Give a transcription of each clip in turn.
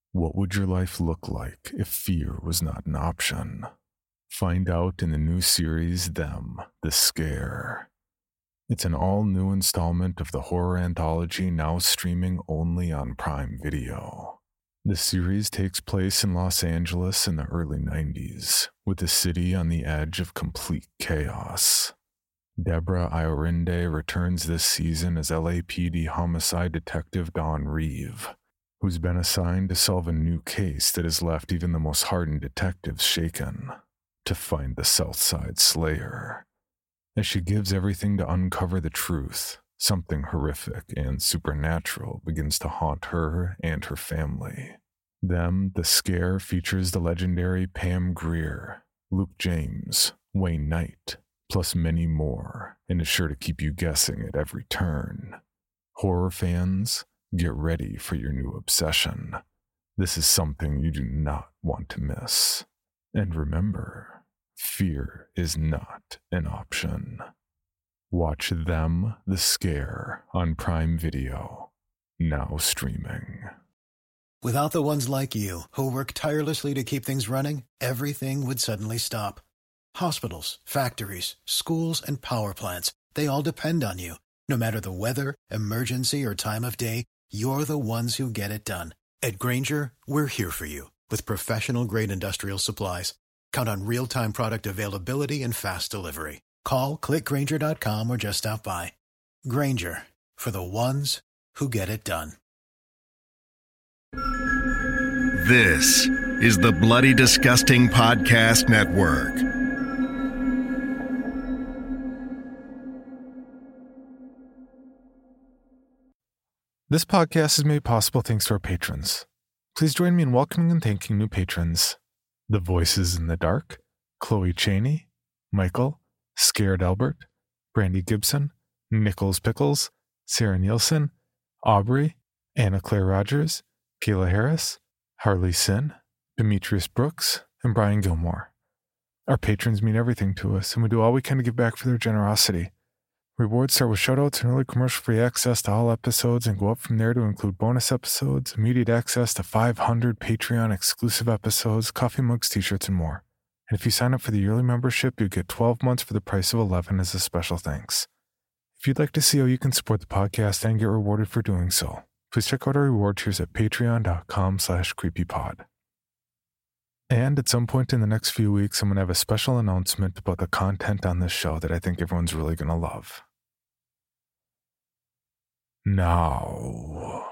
What would your life look like if fear was not an option? Find out in the new series, Them, The Scare. It's an all-new installment of the horror anthology now streaming only on Prime Video. The series takes place in Los Angeles in the early 90s, with the city on the edge of complete chaos. Deborah Iorinde returns this season as LAPD homicide detective Dawn Reeve, who's been assigned to solve a new case that has left even the most hardened detectives shaken, to find the Southside Slayer. As she gives everything to uncover the truth, something horrific and supernatural begins to haunt her and her family. Them, The Scare features the legendary Pam Grier, Luke James, Wayne Knight, plus many more, and is sure to keep you guessing at every turn. Horror fans, get ready for your new obsession. This is something you do not want to miss. And remember, fear is not an option. Watch Them, The Scare on Prime Video, now streaming. Without the ones like you, who work tirelessly to keep things running, everything would suddenly stop. Hospitals, factories, schools, and power plants, they all depend on you. No matter the weather, emergency, or time of day, you're the ones who get it done. At Grainger, we're here for you with professional-grade industrial supplies. Count on real-time product availability and fast delivery. Call, click Grainger.com, or just stop by. Grainger, for the ones who get it done. This is the Bloody Disgusting Podcast Network. This podcast is made possible thanks to our patrons. Please join me in welcoming and thanking new patrons. The Voices in the Dark, Chloe Cheney, Michael, Scared Albert, Brandy Gibson, Nichols Pickles, Sarah Nielsen, Aubrey, Anna Claire Rogers, Kayla Harris, Harley Sin, Demetrius Brooks, and Brian Gilmore. Our patrons mean everything to us, and we do all we can to give back for their generosity. Rewards start with shoutouts and early commercial-free access to all episodes and go up from there to include bonus episodes, immediate access to 500 Patreon-exclusive episodes, coffee mugs, t-shirts, and more. And if you sign up for the yearly membership, you get 12 months for the price of 11 as a special thanks. If you'd like to see how you can support the podcast and get rewarded for doing so, please check out our reward tiers at patreon.com/creepypod. And at some point in the next few weeks, I'm going to have a special announcement about the content on this show that I think everyone's really going to love. Now,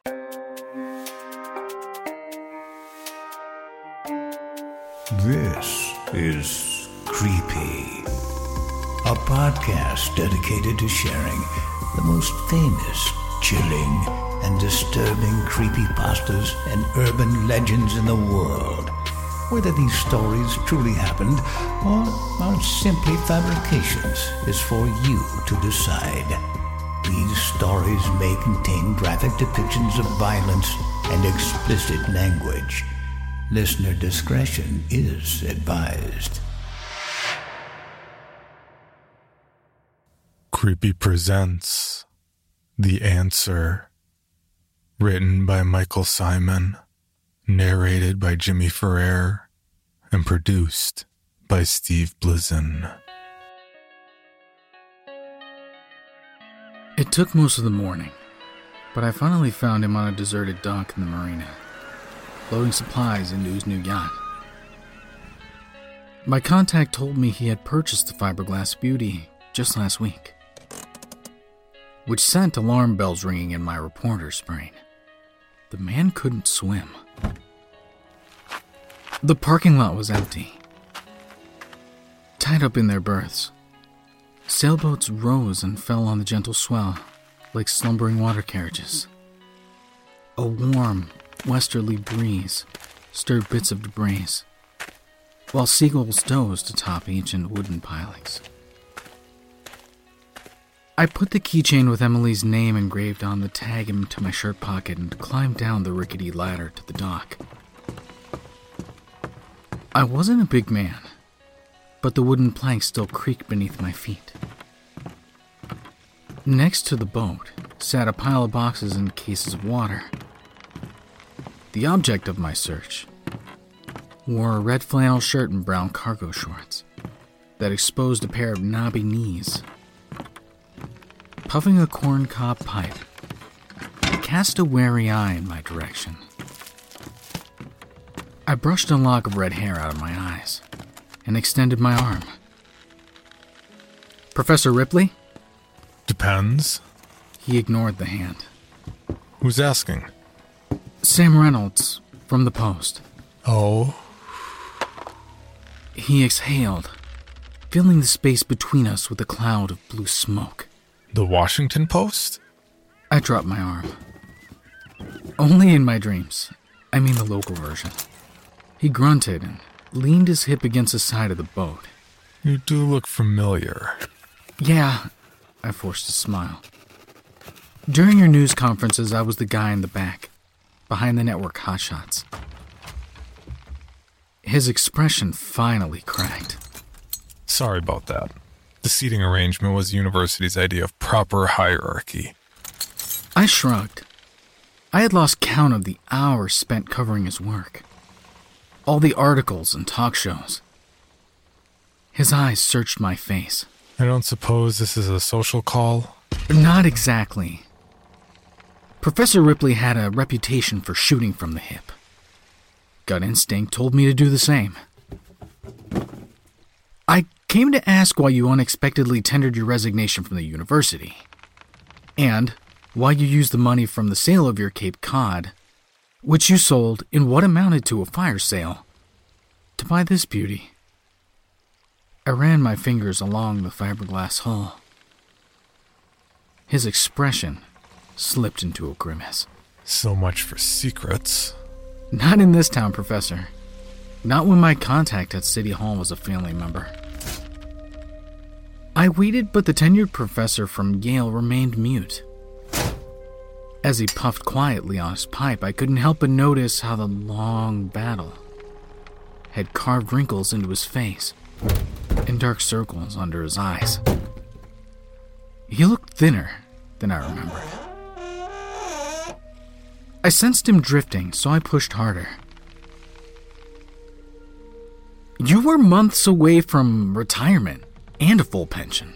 this is Creepy, a podcast dedicated to sharing the most famous, chilling, and disturbing creepypastas and urban legends in the world. Whether these stories truly happened or are simply fabrications is for you to decide. These stories may contain graphic depictions of violence and explicit language. Listener discretion is advised. Creepy presents The Answer, written by Michael Simon, narrated by Jimmy Ferrer, and produced by Steve Blizin. It took most of the morning, but I finally found him on a deserted dock in the marina, loading supplies into his new yacht. My contact told me he had purchased the fiberglass beauty just last week, which sent alarm bells ringing in my reporter's brain. The man couldn't swim. The parking lot was empty. Tied up in their berths, sailboats rose and fell on the gentle swell like slumbering water carriages. A warm, westerly breeze stirred bits of debris, while seagulls dozed atop ancient wooden pilings. I put the keychain with Emily's name engraved on the tag into my shirt pocket and climbed down the rickety ladder to the dock. I wasn't a big man, but the wooden planks still creaked beneath my feet. Next to the boat sat a pile of boxes and cases of water. the object of my search, wore a red flannel shirt and brown cargo shorts that exposed a pair of knobby knees. Puffing a corncob pipe, he cast a wary eye in my direction. I brushed a lock of red hair out of my eyes and extended my arm. "Professor Ripley?" Depends. He ignored the hand. Who's asking? "Sam Reynolds, from the Post." Oh? He exhaled, filling the space between us with a cloud of blue smoke. The Washington Post? I dropped my arm. "Only in my dreams. I mean the local version." He grunted and leaned his hip against the side of the boat. You do look familiar. "Yeah," I forced a smile. "During your news conferences, I was the guy in the back, behind the network hotshots." His expression finally cracked. Sorry about that. The seating arrangement was the university's idea of proper hierarchy. I shrugged. I had lost count of the hours spent covering his work. All the articles and talk shows. His eyes searched my face. I don't suppose this is a social call? Not exactly. Professor Ripley had a reputation for shooting from the hip. Gut instinct told me to do the same. "I came to ask why you unexpectedly tendered your resignation from the university, and why you used the money from the sale of your Cape Cod, which you sold in what amounted to a fire sale, to buy this beauty." I ran my fingers along the fiberglass hull. His expression slipped into a grimace. So much for secrets. "Not in this town, Professor. Not when my contact at City Hall was a family member." I waited, but the tenured professor from Yale remained mute. As he puffed quietly on his pipe, I couldn't help but notice how the long battle had carved wrinkles into his face and dark circles under his eyes. He looked thinner than I remembered. I sensed him drifting, so I pushed harder. "You were months away from retirement and a full pension."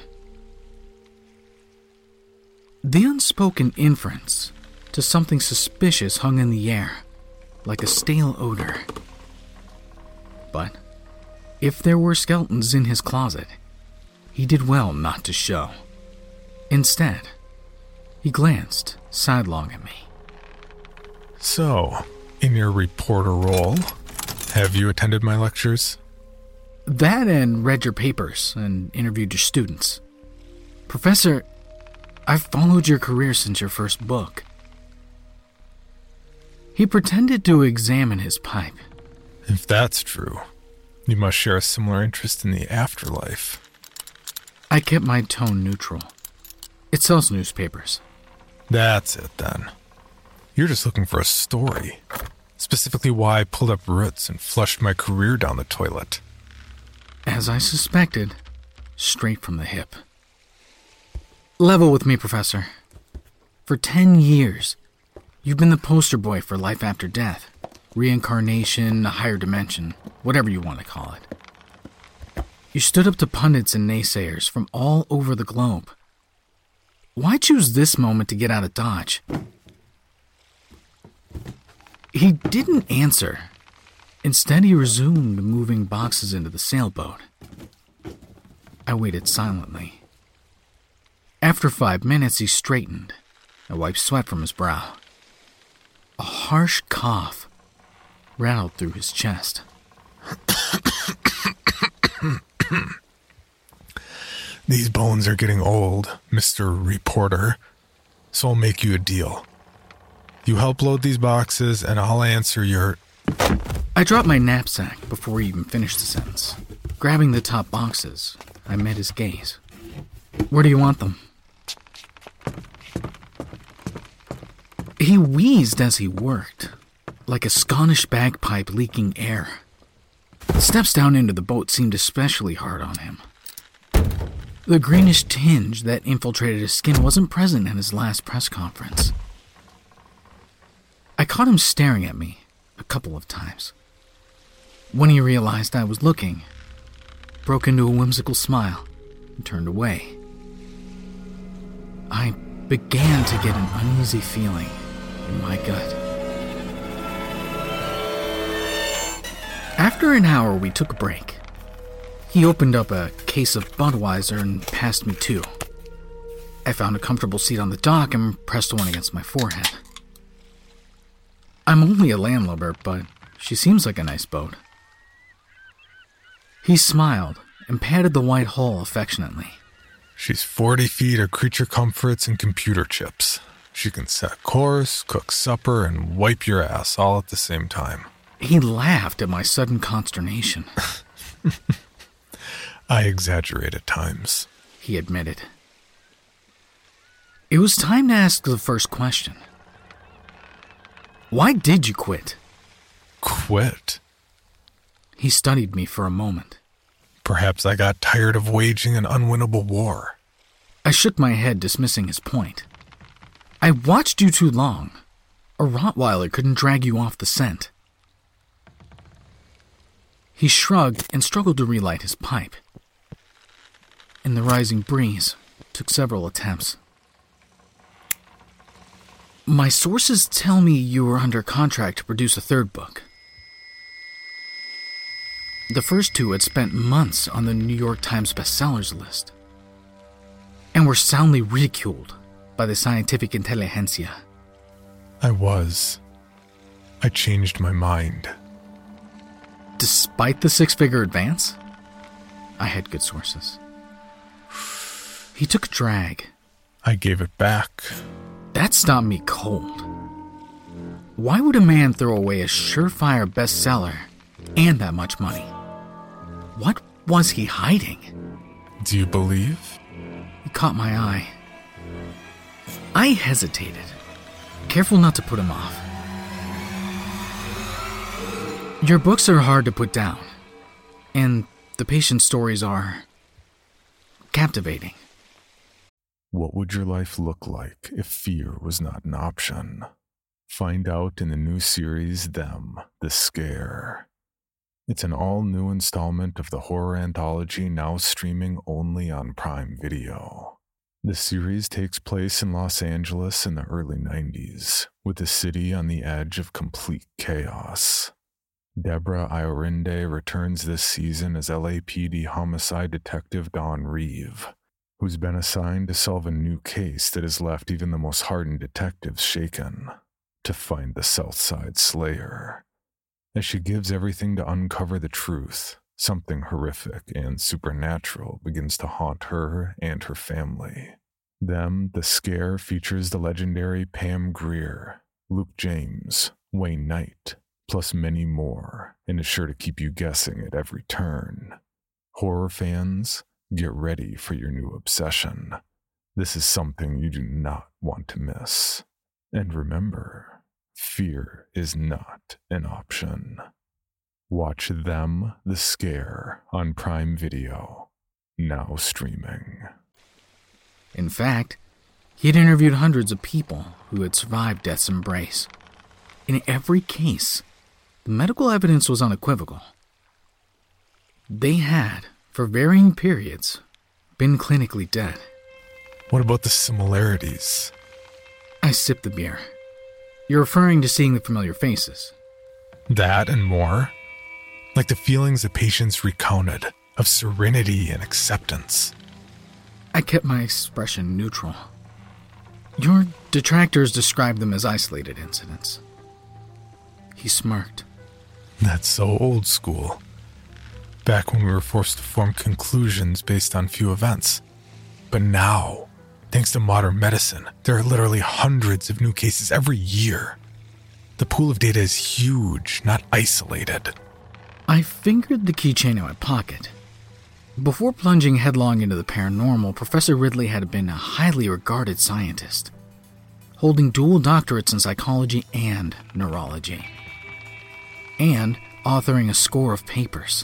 The unspoken inference to something suspicious hung in the air, like a stale odor. But if there were skeletons in his closet, he did well not to show. Instead, he glanced sidelong at me. So, in your reporter role, have you attended my lectures? "That and read your papers and interviewed your students. Professor, I've followed your career since your first book." He pretended to examine his pipe. If that's true, you must share a similar interest in the afterlife. I kept my tone neutral. It sells newspapers. That's it, then. You're just looking for a story. Specifically why I pulled up roots and flushed my career down the toilet. As I suspected, straight from the hip. Level with me, Professor. For 10 years, you've been the poster boy for life after death, reincarnation, a higher dimension, whatever you want to call it. You stood up to pundits and naysayers from all over the globe. Why choose this moment to get out of Dodge? He didn't answer. Instead, he resumed moving boxes into the sailboat. I waited silently. After 5 minutes, he straightened and wiped sweat from his brow. A harsh cough rattled through his chest. These bones are getting old, Mr. Reporter, so I'll make you a deal. You help load these boxes, and I'll answer your... I dropped my knapsack before he even finished the sentence. Grabbing the top boxes, I met his gaze. Where do you want them? He wheezed as he worked, like a Scottish bagpipe leaking air. The steps down into the boat seemed especially hard on him. The greenish tinge that infiltrated his skin wasn't present at his last press conference. I caught him staring at me a couple of times. When he realized I was looking, broke into a whimsical smile and turned away. I began to get an uneasy feeling in my gut. After an hour, we took a break. He opened up a case of Budweiser and passed me two. I found a comfortable seat on the dock and pressed one against my forehead. I'm only a landlubber, but she seems like a nice boat. He smiled and patted the white hull affectionately. She's 40 feet of creature comforts and computer chips. She can set course, cook supper, and wipe your ass all at the same time. He laughed at my sudden consternation. I exaggerate at times, he admitted. It was time to ask the first question. Why did you quit? Quit? He studied me for a moment. Perhaps I got tired of waging an unwinnable war. I shook my head, dismissing his point. I watched you too long. A Rottweiler couldn't drag you off the scent. He shrugged and struggled to relight his pipe. In the rising breeze, took several attempts. My sources tell me you were under contract to produce a third book. The first two had spent months on the New York Times bestsellers list and were soundly ridiculed by the scientific intelligentsia. I changed my mind. Despite the six-figure advance? I had good sources. He took a drag. I gave it back. That stopped me cold. Why would a man throw away a surefire bestseller and that much money? What was he hiding? Do you believe? He caught my eye. I hesitated, careful not to put him off. Your books are hard to put down, and the patient stories are captivating. What would your life look like if fear was not an option? Find out in the new series, Them, The Scare. It's an all-new installment of the horror anthology now streaming only on Prime Video. The series takes place in Los Angeles in the early 90s, with the city on the edge of complete chaos. Deborah Iorinde returns this season as LAPD homicide detective Dawn Reeve, who's been assigned to solve a new case that has left even the most hardened detectives shaken, to find the Southside Slayer. As she gives everything to uncover the truth, something horrific and supernatural begins to haunt her and her family. Them, The Scare features the legendary Pam Grier, Luke James, Wayne Knight, plus many more, and is sure to keep you guessing at every turn. Horror fans, get ready for your new obsession. This is something you do not want to miss. And remember, fear is not an option. Watch Them, The Scare on Prime Video, now streaming. In fact, he had interviewed hundreds of people who had survived death's embrace. In every case, the medical evidence was unequivocal. They had, for varying periods, been clinically dead. What about the similarities? I sipped the beer. You're referring to seeing the familiar faces. That and more? Like the feelings the patients recounted of serenity and acceptance. I kept my expression neutral. Your detractors described them as isolated incidents. He smirked. That's so old school. Back when we were forced to form conclusions based on few events. But now, thanks to modern medicine, there are literally hundreds of new cases every year. The pool of data is huge, not isolated. I fingered the keychain in my pocket. Before plunging headlong into the paranormal, Professor Ridley had been a highly regarded scientist, holding dual doctorates in psychology and neurology, and authoring a score of papers.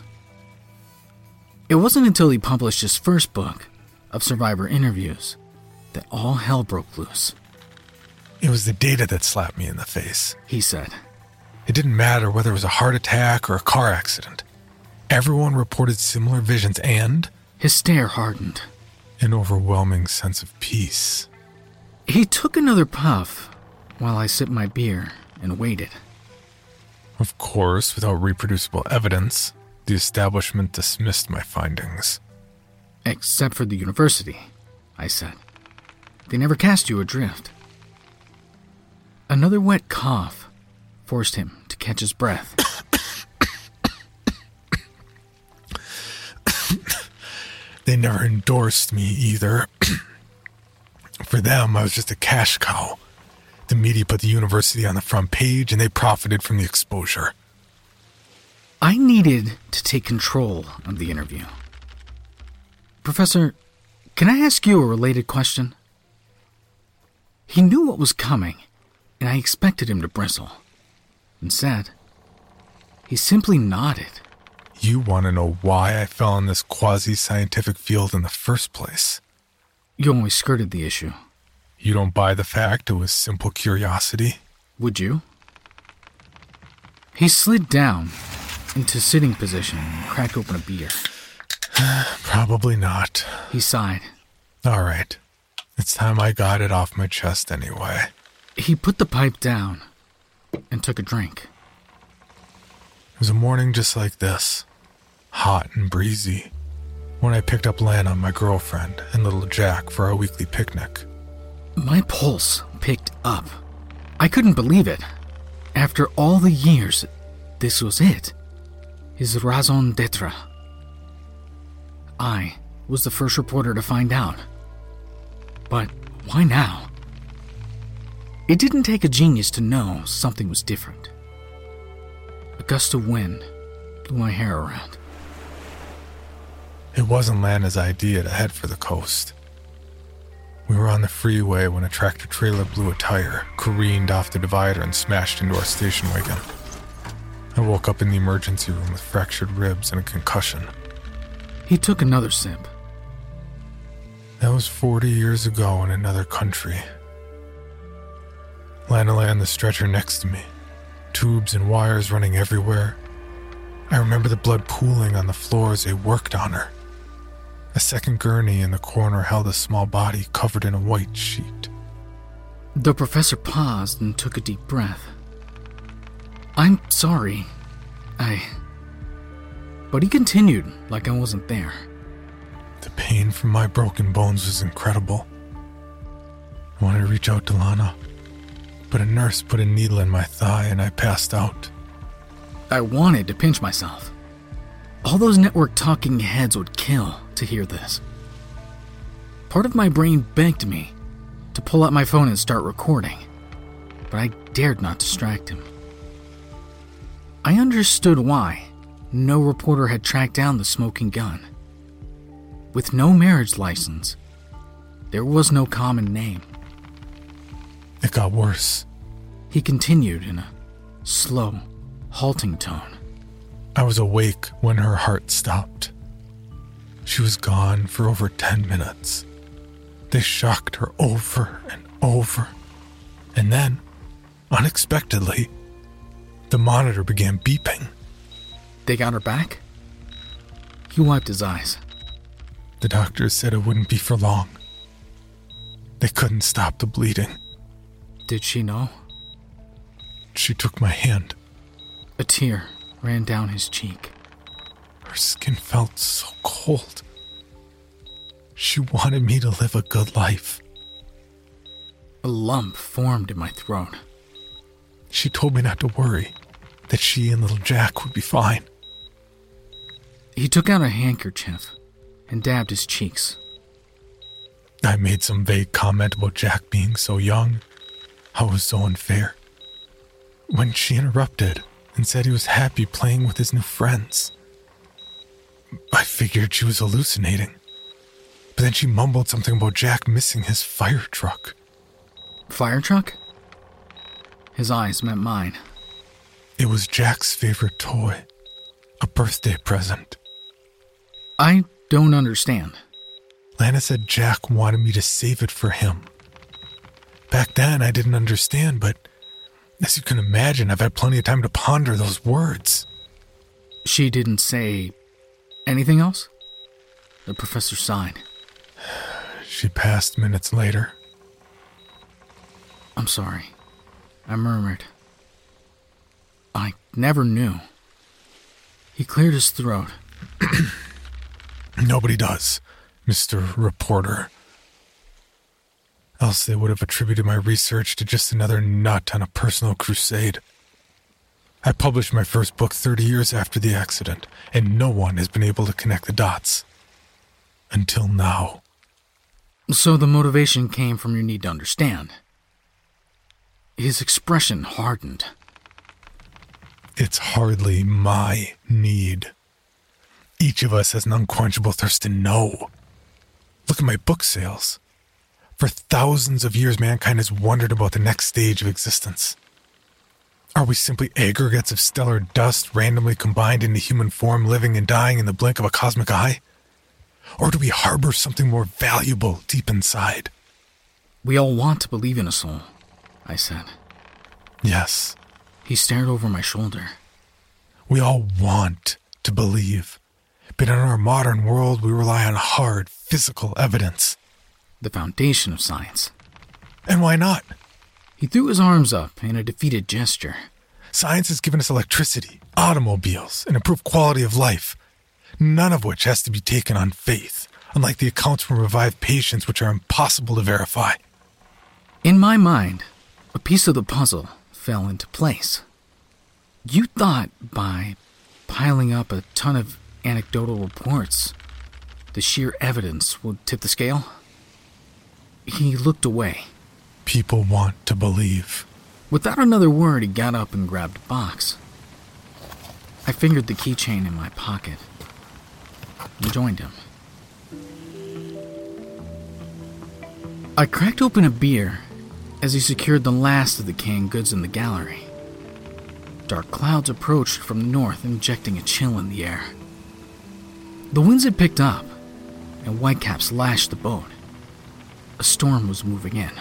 It wasn't until he published his first book of survivor interviews that all hell broke loose. It was the data that slapped me in the face, he said. It didn't matter whether it was a heart attack or a car accident. Everyone reported similar visions and... His stare hardened. An overwhelming sense of peace. He took another puff while I sipped my beer and waited. Of course, without reproducible evidence, the establishment dismissed my findings. Except for the university, I said. They never cast you adrift. Another wet cough forced him to catch his breath. They never endorsed me either. For them, I was just a cash cow. The media put the university on the front page and they profited from the exposure. I needed to take control of the interview. Professor, can I ask you a related question? He knew what was coming, and I expected him to bristle. Instead, he simply nodded. You want to know why I fell in this quasi-scientific field in the first place? You only skirted the issue. You don't buy the fact it was simple curiosity? Would you? He slid down into sitting position and cracked open a beer. Probably not. He sighed. All right. It's time I got it off my chest anyway. He put the pipe down and took a drink. It was a morning just like this. Hot and breezy. When I picked up Lana, my girlfriend, and little Jack for our weekly picnic. My pulse picked up. I couldn't believe it. After all the years, this was it. His raison d'etre. I was the first reporter to find out. But why now? It didn't take a genius to know something was different. A gust of wind blew my hair around. It wasn't Lana's idea to head for the coast. We were on the freeway when a tractor-trailer blew a tire, careened off the divider, and smashed into our station wagon. I woke up in the emergency room with fractured ribs and a concussion. He took another sip. That was 40 years ago in another country. Lana lay on the stretcher next to me, tubes and wires running everywhere. I remember the blood pooling on the floor as they worked on her. A second gurney in the corner held a small body covered in a white sheet. The professor paused and took a deep breath. I'm sorry. But he continued like I wasn't there. The pain from my broken bones was incredible. I wanted to reach out to Lana, but a nurse put a needle in my thigh and I passed out. I wanted to pinch myself. All those network talking heads would kill to hear this. Part of my brain begged me to pull out my phone and start recording, but I dared not distract him. I understood why no reporter had tracked down the smoking gun. With no marriage license, there was no common name. It got worse. He continued in a slow, halting tone. I was awake when her heart stopped. She was gone for over 10 minutes. They shocked her over and over. And then, unexpectedly, the monitor began beeping. They got her back? He wiped his eyes. The doctors said it wouldn't be for long. They couldn't stop the bleeding. Did she know? She took my hand. A tear ran down his cheek. Her skin felt so cold. She wanted me to live a good life. A lump formed in my throat. She told me not to worry, that she and little Jack would be fine. He took out a handkerchief and dabbed his cheeks. I made some vague comment about Jack being so young, how it was so unfair. When she interrupted and said he was happy playing with his new friends, I figured she was hallucinating. But then she mumbled something about Jack missing his fire truck. Fire truck? His eyes met mine. It was Jack's favorite toy, a birthday present. I don't understand. Lana said Jack wanted me to save it for him. Back then, I didn't understand, but As you can imagine, I've had plenty of time to ponder those words. She didn't say anything else? The professor sighed. She passed minutes later. I'm sorry, I murmured. I never knew. He cleared his throat. Nobody does, Mr. Reporter. Else they would have attributed my research to just another nut on a personal crusade. I published my first book 30 years after the accident, and no one has been able to connect the dots. Until now. So the motivation came from your need to understand. His expression hardened. It's hardly my need. Each of us has an unquenchable thirst to know. Look at my book sales. For thousands of years, mankind has wondered about the next stage of existence. Are we simply aggregates of stellar dust randomly combined into human form, living and dying in the blink of a cosmic eye? Or do we harbor something more valuable deep inside? We all want to believe in a soul, I said. Yes. He stared over my shoulder. We all want to believe. But in our modern world, we rely on hard, physical evidence. The foundation of science. And why not? He threw his arms up in a defeated gesture. Science has given us electricity, automobiles, and improved quality of life, none of which has to be taken on faith, unlike the accounts from revived patients which are impossible to verify. In my mind, a piece of the puzzle fell into place. You thought by piling up a ton of anecdotal reports, the sheer evidence would tip the scale? He looked away. People want to believe. Without another word, he got up and grabbed a box. I fingered the keychain in my pocket and joined him. I cracked open a beer as he secured the last of the canned goods in the gallery. Dark clouds approached from the north, injecting a chill in the air. The winds had picked up, and whitecaps lashed the boat. A storm was moving in.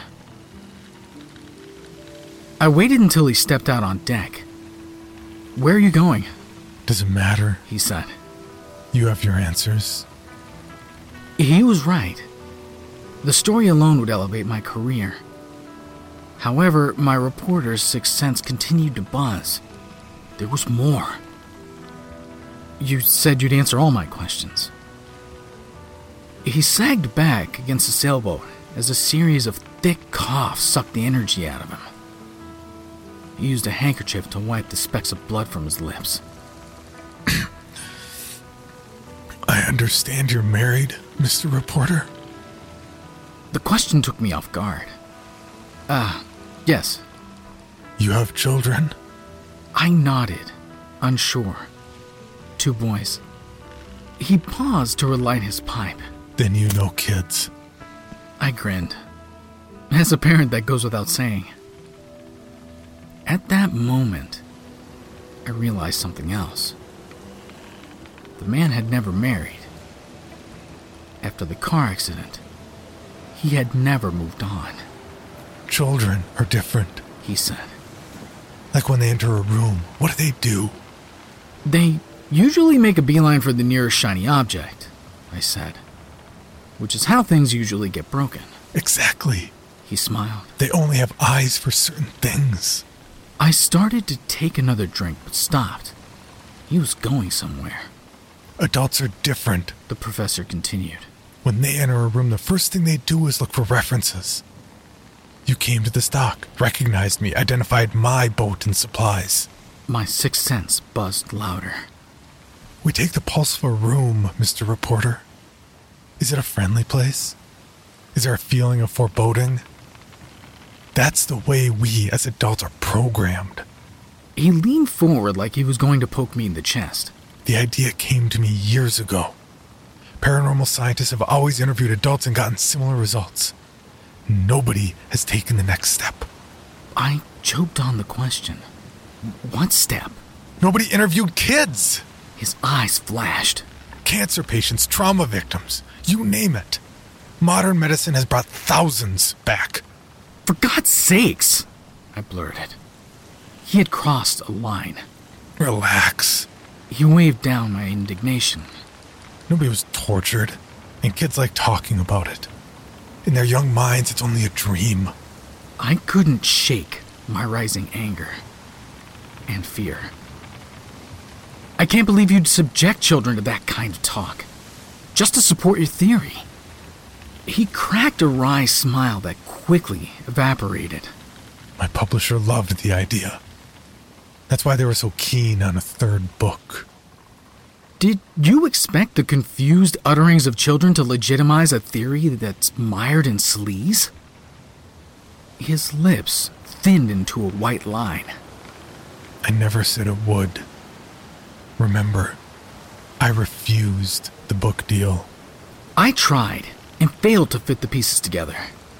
I waited until he stepped out on deck. "Where are you going?" Does it matter? He said. You have your answers. He was right. The story alone would elevate my career. However, my reporter's sixth sense continued to buzz. There was more. You said you'd answer all my questions. He sagged back against the sailboat as a series of thick coughs sucked the energy out of him. He used a handkerchief to wipe the specks of blood from his lips. I understand you're married, Mr. Reporter. The question took me off guard. Yes. You have children? I nodded, unsure. 2 boys. He paused to relight his pipe. Then you know kids. I grinned. As a parent, that goes without saying. At that moment, I realized something else. The man had never married. After the car accident, he had never moved on. Children are different, He said. Like when they enter a room, what do? They usually make a beeline for the nearest shiny object, I said. Which is how things usually get broken. Exactly. He smiled. They only have eyes for certain things. I started to take another drink, but stopped. He was going somewhere. Adults are different, The professor continued. When they enter a room, the first thing they do is look for references. You came to this dock, recognized me, identified my boat and supplies. My sixth sense buzzed louder. We take the pulse of a room, Mr. Reporter. Is it a friendly place? Is there a feeling of foreboding? That's the way we as adults are programmed. He leaned forward like he was going to poke me in the chest. The idea came to me years ago. Paranormal scientists have always interviewed adults and gotten similar results. Nobody has taken the next step. I choked on the question. What step? Nobody interviewed kids. His eyes flashed. Cancer patients, trauma victims, you name it. Modern medicine has brought thousands back. For God's sakes, I blurted. He had crossed a line. Relax. He waved down my indignation. Nobody was tortured, and kids like talking about it. In their young minds, it's only a dream. I couldn't shake my rising anger and fear. I can't believe you'd subject children to that kind of talk, just to support your theory. He cracked a wry smile that quickly evaporated. My publisher loved the idea. That's why they were so keen on a third book. Did you expect the confused utterings of children to legitimize a theory that's mired in sleaze? His lips thinned into a white line. I never said it would. Remember, I refused the book deal. I tried and failed to fit the pieces together.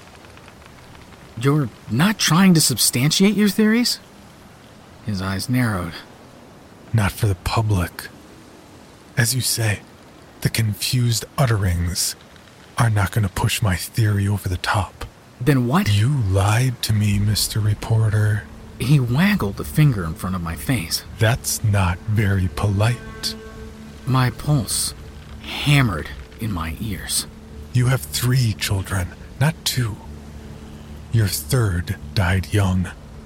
You're not trying to substantiate your theories? His eyes narrowed. Not for the public. As you say, the confused utterings are not going to push my theory over the top. Then what? You lied to me, Mr. Reporter. He waggled a finger in front of my face. That's not very polite. My pulse hammered in my ears. You have 3 children, not 2. Your third died young.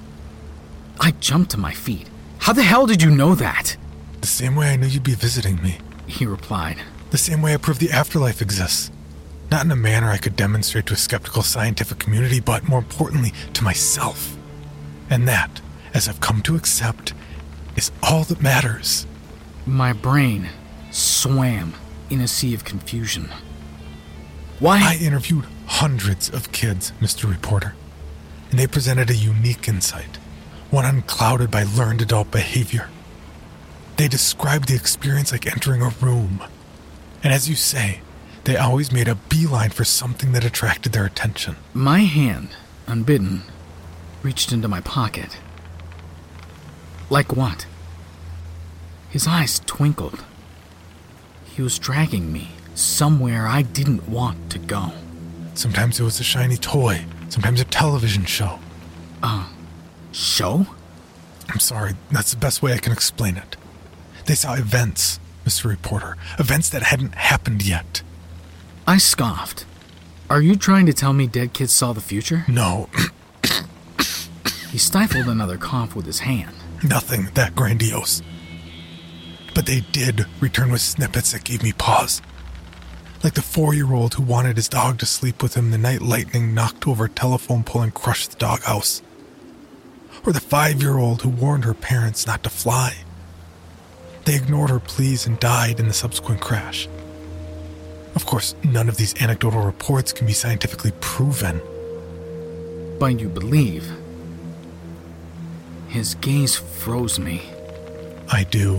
I jumped to my feet. How the hell did you know that? The same way I knew you'd be visiting me. He replied. The same way I proved the afterlife exists. Not in a manner I could demonstrate to a skeptical scientific community, but more importantly, to myself. And that, as I've come to accept, is all that matters. My brain swam in a sea of confusion. Why? I interviewed hundreds of kids, Mr. Reporter, and they presented a unique insight, one unclouded by learned adult behavior. They described the experience like entering a room, and as you say, they always made a beeline for something that attracted their attention. My hand, unbidden, reached into my pocket. Like what? His eyes twinkled. He was dragging me somewhere I didn't want to go. Sometimes it was a shiny toy, sometimes a television show. Show? I'm sorry, that's the best way I can explain it. They saw events, Mr. Reporter, events that hadn't happened yet. I scoffed. Are you trying to tell me dead kids saw the future? No. He stifled another cough with his hand. Nothing that grandiose. But they did return with snippets that gave me pause. Like the 4-year-old who wanted his dog to sleep with him the night lightning knocked over a telephone pole and crushed the doghouse. Or the 5-year-old who warned her parents not to fly. They ignored her pleas and died in the subsequent crash. Of course, none of these anecdotal reports can be scientifically proven. But you believe. His gaze froze me. I do.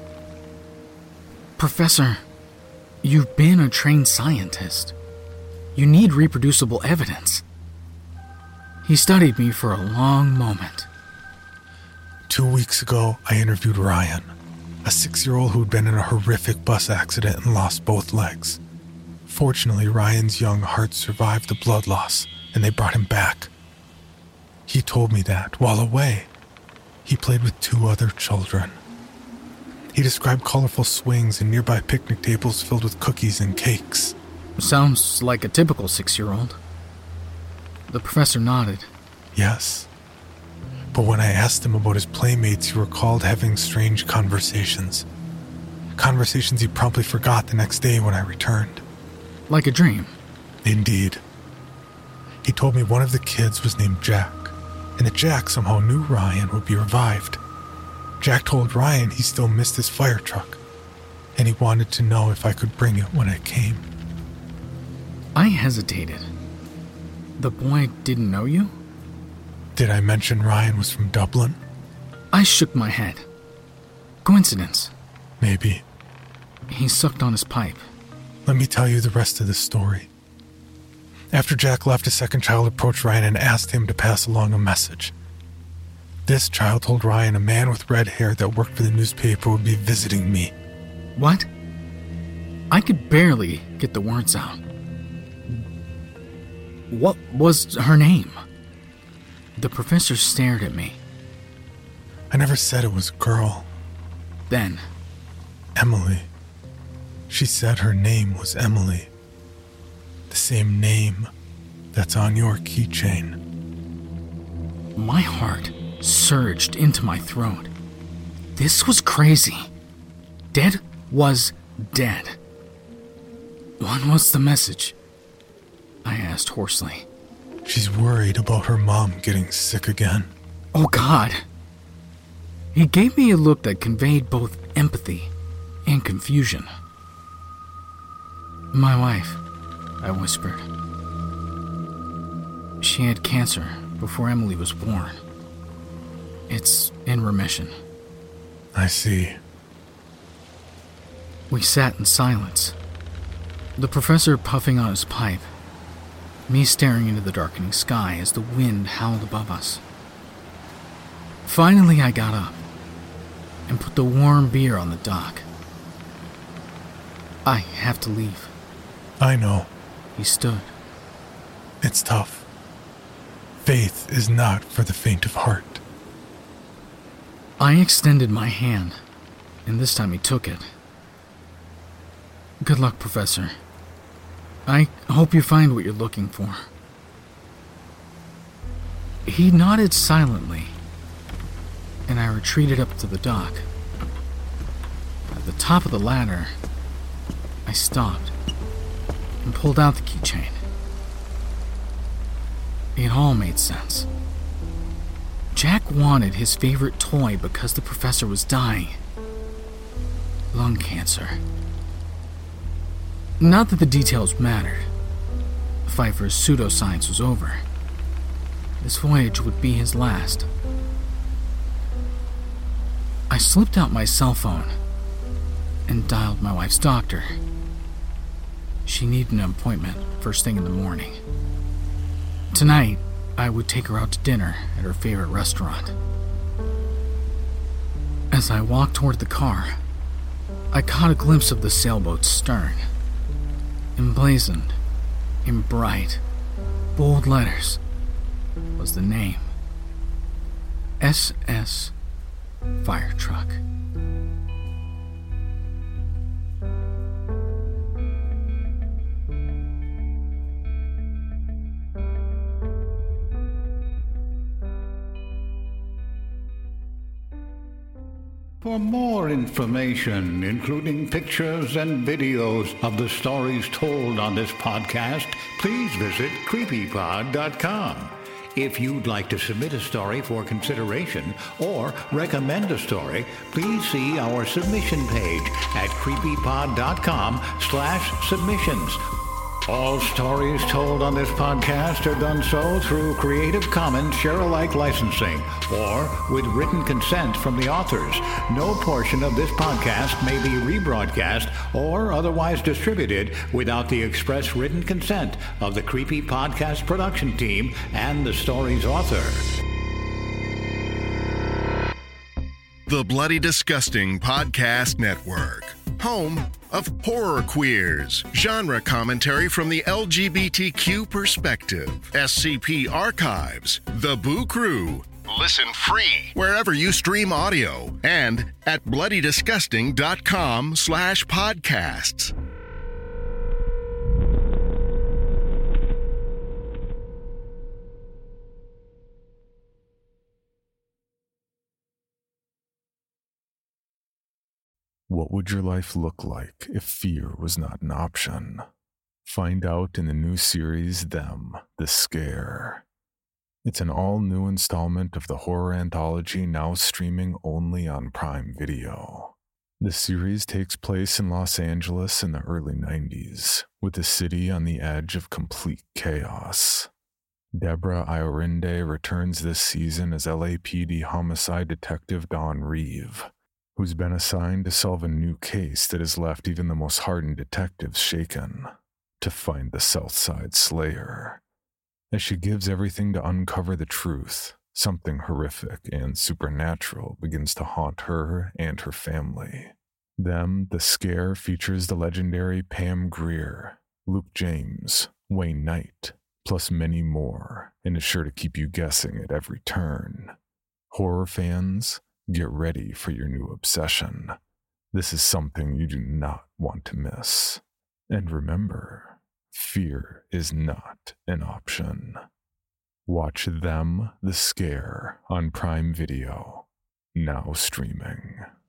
Professor, you've been a trained scientist. You need reproducible evidence. He studied me for a long moment. 2 weeks ago, I interviewed Ryan, a 6-year-old who'd been in a horrific bus accident and lost both legs. Fortunately, Ryan's young heart survived the blood loss, and they brought him back. He told me that, while away, he played with 2 other children. He described colorful swings and nearby picnic tables filled with cookies and cakes. Sounds like a typical 6-year-old. The professor nodded. Yes. But when I asked him about his playmates, he recalled having strange conversations. Conversations he promptly forgot the next day when I returned. Like a dream. Indeed. He told me one of the kids was named Jack, and that Jack somehow knew Ryan would be revived. Jack told Ryan he still missed his fire truck, and he wanted to know if I could bring it when I came. I hesitated. The boy didn't know you? Did I mention Ryan was from Dublin? I shook my head. Coincidence. Maybe. He sucked on his pipe. Let me tell you the rest of the story. After Jack left, a second child approached Ryan and asked him to pass along a message. This child told Ryan a man with red hair that worked for the newspaper would be visiting me. What? I could barely get the words out. What was her name? The professor stared at me. I never said it was a girl. Then, Emily. She said her name was Emily. The same name that's on your keychain. my heart surged into my throat. This was crazy. Dead was dead. What was the message? I asked hoarsely. She's worried about her mom getting sick again. Oh, God. He gave me a look that conveyed both empathy and confusion. My wife, I whispered. She had cancer before Emily was born. It's in remission. I see. We sat in silence. The professor puffing on his pipe, me staring into the darkening sky as the wind howled above us. Finally, I got up and put the warm beer on the dock. I have to leave. I know. He stood. It's tough. Faith is not for the faint of heart. I extended my hand, and this time he took it. Good luck, Professor. I hope you find what you're looking for. He nodded silently, and I retreated up to the dock. At the top of the ladder, I stopped and pulled out the keychain. It all made sense. Jack wanted his favorite toy because the professor was dying. Lung cancer. Not that the details mattered. The fight for his pseudoscience was over. This voyage would be his last. I slipped out my cell phone and dialed my wife's doctor. She needed an appointment first thing in the morning. Tonight, I would take her out to dinner at her favorite restaurant. As I walked toward the car, I caught a glimpse of the sailboat's stern. Emblazoned in bright, bold letters was the name: SS Fire Truck. For more information, including pictures and videos of the stories told on this podcast, please visit creepypod.com. If you'd like to submit a story for consideration or recommend a story, please see our submission page at creepypod.com/submissions. All stories told on this podcast are done so through Creative Commons Share-alike licensing or with written consent from the authors. No portion of this podcast may be rebroadcast or otherwise distributed without the express written consent of the Creepy Podcast production team and the story's author. The Bloody Disgusting Podcast Network, home of horror queers, genre commentary from the LGBTQ perspective, SCP Archives, The Boo Crew. Listen free wherever you stream audio and at bloodydisgusting.com/podcasts. What would your life look like if fear was not an option? Find out in the new series, Them, The Scare. It's an all-new installment of the horror anthology now streaming only on Prime Video. The series takes place in Los Angeles in the early 90s, with the city on the edge of complete chaos. Deborah Iorinde returns this season as LAPD homicide detective Dawn Reeve, who's been assigned to solve a new case that has left even the most hardened detectives shaken, to find the Southside Slayer. As she gives everything to uncover the truth, something horrific and supernatural begins to haunt her and her family. Them, The Scare features the legendary Pam Grier, Luke James, Wayne Knight, plus many more, and is sure to keep you guessing at every turn. Horror fans, Get ready for your new obsession. This is something you do not want to miss. And remember, fear is not an option. Watch Them, the Scare on Prime Video, now streaming.